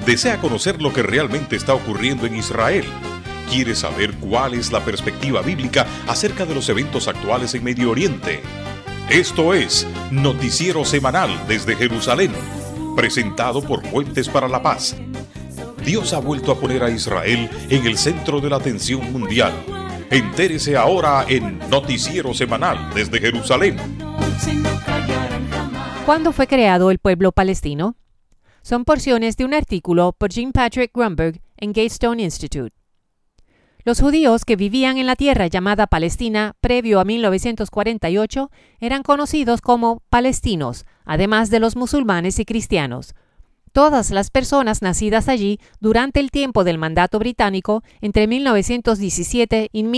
¿Desea conocer lo que realmente está ocurriendo en Israel? ¿Quiere saber cuál es la perspectiva bíblica acerca de los eventos actuales en Medio Oriente? Esto es Noticiero Semanal desde Jerusalén, presentado por Puentes para la Paz. Dios ha vuelto a poner a Israel en el centro de la atención mundial. Entérese ahora en Noticiero Semanal desde Jerusalén. ¿Cuándo fue creado el pueblo palestino? Son porciones de un artículo por Jean Patrick Grunberg en Gatestone Institute. Los judíos que vivían en la tierra llamada Palestina previo a 1948 eran conocidos como palestinos, además de los musulmanes y cristianos. Todas las personas nacidas allí durante el tiempo del mandato británico entre 1917 y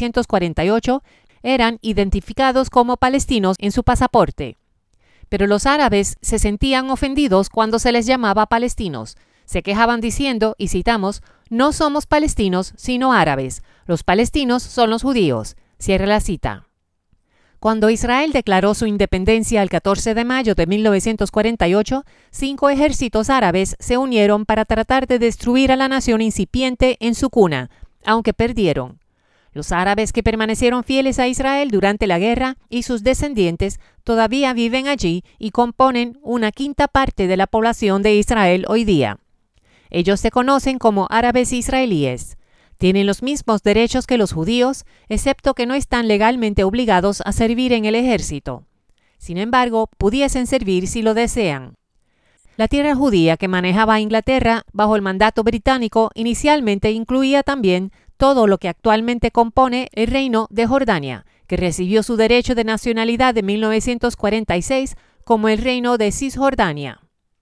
1948 eran identificados como palestinos en su pasaporte. Pero los árabes se sentían ofendidos cuando se les llamaba palestinos. Se quejaban diciendo, y citamos, «No somos palestinos, sino árabes. Los palestinos son los judíos». Cierre la cita. Cuando Israel declaró su independencia el 14 de mayo de 1948, 5 ejércitos árabes se unieron para tratar de destruir a la nación incipiente en su cuna, aunque perdieron. Los árabes que permanecieron fieles a Israel durante la guerra y sus descendientes todavía viven allí y componen una quinta parte de la población de Israel hoy día. Ellos se conocen como árabes israelíes. Tienen los mismos derechos que los judíos, excepto que no están legalmente obligados a servir en el ejército. Sin embargo, pudiesen servir si lo desean. La tierra judía que manejaba Inglaterra bajo el mandato británico inicialmente incluía también todo lo que actualmente compone el Reino de Jordania, que recibió su derecho de nacionalidad en 1946 como el Reino de Cisjordania.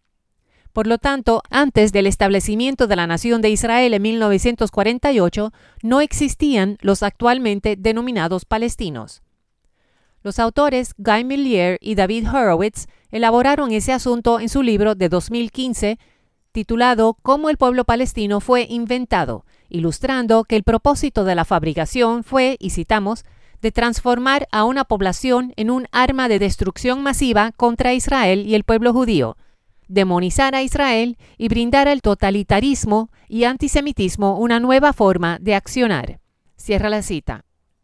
Por lo tanto, antes del establecimiento de la Nación de Israel en 1948, no existían los actualmente denominados palestinos. Los autores Guy Millier y David Horowitz elaboraron ese asunto en su libro de 2015, titulado «Cómo el pueblo palestino fue inventado», ilustrando que el propósito de la fabricación fue, y citamos, de transformar a una población en un arma de destrucción masiva contra Israel y el pueblo judío, demonizar a Israel y brindar al totalitarismo y antisemitismo una nueva forma de accionar. Cierra la cita.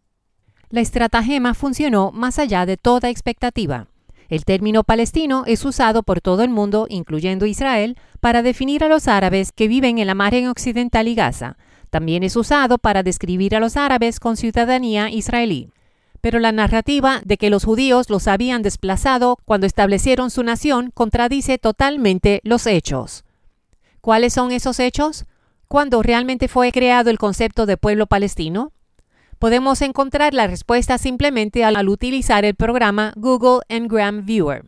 La estratagema funcionó más allá de toda expectativa. El término palestino es usado por todo el mundo, incluyendo Israel, para definir a los árabes que viven en la margen occidental y Gaza. También es usado para describir a los árabes con ciudadanía israelí. Pero la narrativa de que los judíos los habían desplazado cuando establecieron su nación contradice totalmente los hechos. ¿Cuáles son esos hechos? ¿Cuándo realmente fue creado el concepto de pueblo palestino? Podemos encontrar la respuesta simplemente al utilizar el programa Google Ngram Viewer.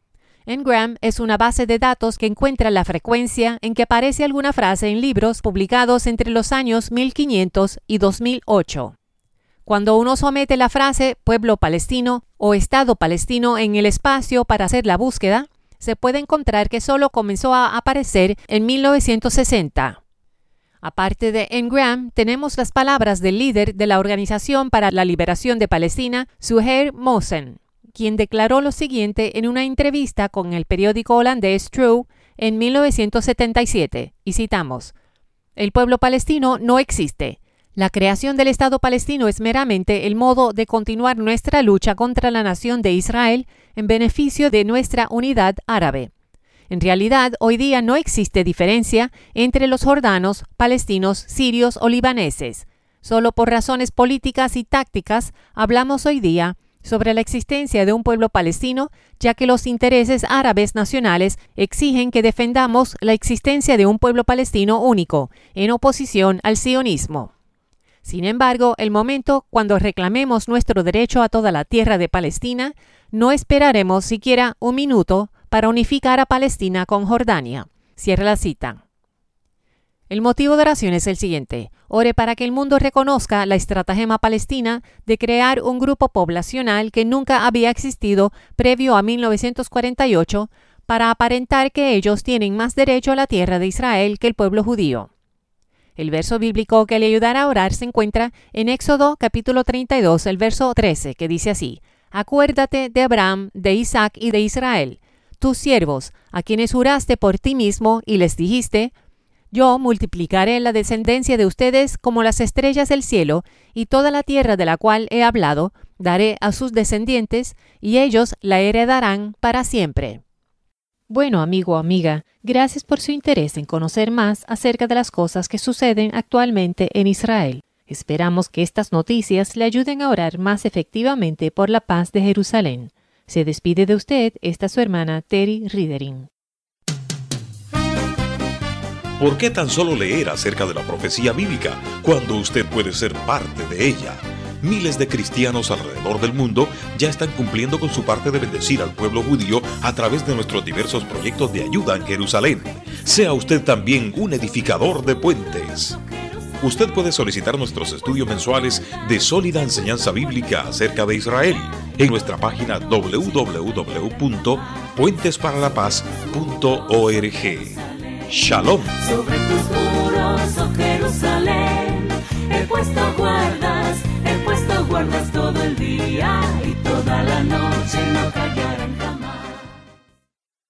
Ngram es una base de datos que encuentra la frecuencia en que aparece alguna frase en libros publicados entre los años 1500 y 2008. Cuando uno somete la frase pueblo palestino o Estado palestino en el espacio para hacer la búsqueda, se puede encontrar que solo comenzó a aparecer en 1960. Aparte de Ngram, tenemos las palabras del líder de la Organización para la Liberación de Palestina, Suheir Mohsen, quien declaró lo siguiente en una entrevista con el periódico holandés Trouw en 1977, y citamos: «El pueblo palestino no existe. La creación del Estado palestino es meramente el modo de continuar nuestra lucha contra la nación de Israel en beneficio de nuestra unidad árabe. En realidad, hoy día no existe diferencia entre los jordanos, palestinos, sirios o libaneses. Solo por razones políticas y tácticas hablamos hoy día sobre la existencia de un pueblo palestino, ya que los intereses árabes nacionales exigen que defendamos la existencia de un pueblo palestino único, en oposición al sionismo. Sin embargo, el momento cuando reclamemos nuestro derecho a toda la tierra de Palestina, no esperaremos siquiera un minuto para unificar a Palestina con Jordania». Cierra la cita. El motivo de oración es el siguiente: ore para que el mundo reconozca la estratagema palestina de crear un grupo poblacional que nunca había existido previo a 1948 para aparentar que ellos tienen más derecho a la tierra de Israel que el pueblo judío. El verso bíblico que le ayudará a orar se encuentra en Éxodo capítulo 32, el verso 13, que dice así: «Acuérdate de Abraham, de Isaac y de Israel, tus siervos, a quienes juraste por ti mismo y les dijiste: Yo multiplicaré la descendencia de ustedes como las estrellas del cielo, y toda la tierra de la cual he hablado daré a sus descendientes, y ellos la heredarán para siempre. Bueno, amigo o amiga, gracias por su interés en conocer más acerca de las cosas que suceden actualmente en Israel. Esperamos que estas noticias le ayuden a orar más efectivamente por la paz de Jerusalén. Se despide de usted esta su hermana Terry Ridering. ¿Por qué tan solo leer acerca de la profecía bíblica cuando usted puede ser parte de ella? Miles de cristianos alrededor del mundo ya están cumpliendo con su parte de bendecir al pueblo judío a través de nuestros diversos proyectos de ayuda en Jerusalén. Sea usted también un edificador de puentes. Usted puede solicitar nuestros estudios mensuales de sólida enseñanza bíblica acerca de Israel en nuestra página www.puentesparalapaz.org. Shalom. Sobre tus muros, oh Jerusalén, he puesto